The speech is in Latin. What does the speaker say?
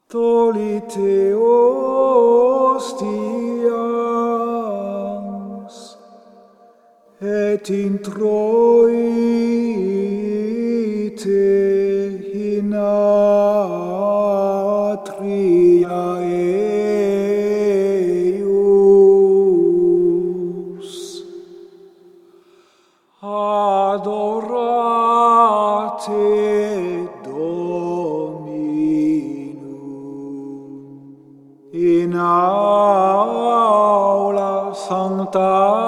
Tolite ostias et introite in atria eius. Adorate Dominum in aula sancta